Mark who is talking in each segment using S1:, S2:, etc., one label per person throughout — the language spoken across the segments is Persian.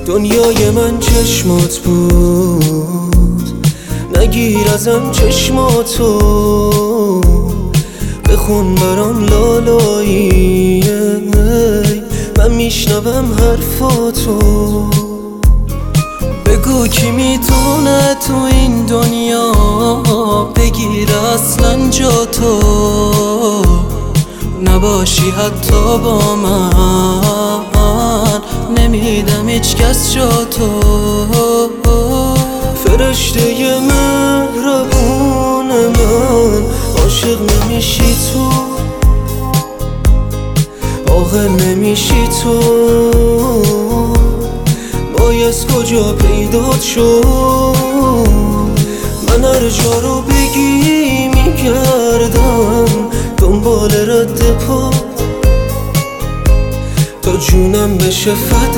S1: دنیای من چشمات بود، نگیر ازم چشماتو، بخون برام لالایی، من میشنوم حرفاتو. بگو کی میتونه تو این دنیا بگیر اصلا جا تو، نباشی حتی با من، نمیدم هیچ کس جا تو. فرشته مهربون من، عاشق نمیشی تو، عاقل نمیشی تو، بایست کجا پیدات شد. من هر جا رو بگی میگردم دنبال رد پا، تا جونم بشه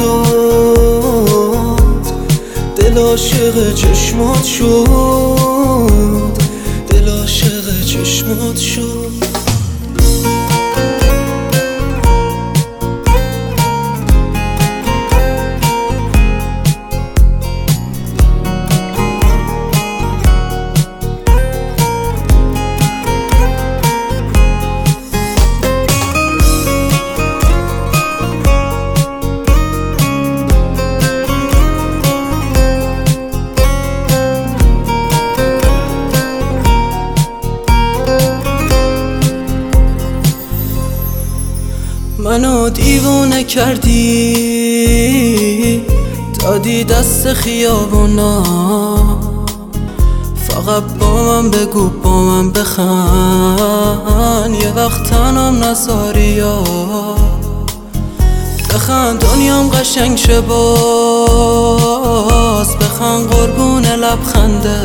S1: فدات، دل عاشق چشمات شد، دل عاشق چشمات شد. منو دیوونه کردی، دادی دست خیابونا، فقط با من بگو با من بخند، یه وقت تنم نذاری یا بخند دنیام قشنگ شه باز، بخند قربون لبخنده،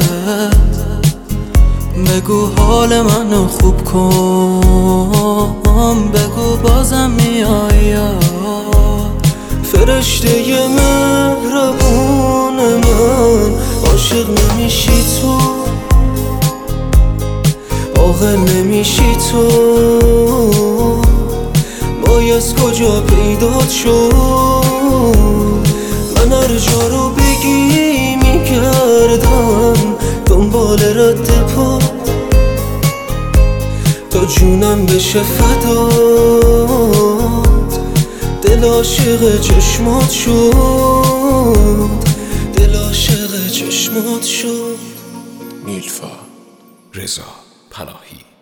S1: بگو حال منو خوب کن، بگو بازم میای. فرشته مهربون من، عاشق نمیشی تو، عاقل نمیشی تو، بایست کجا پیدات شد. من هر جا رو بگی میگردم دنبال رد پا، تا جونم بشه فدات، دل عاشق چشمات شد، دل عاشق چشمات شد.
S2: نیلوفر رضا پناهی.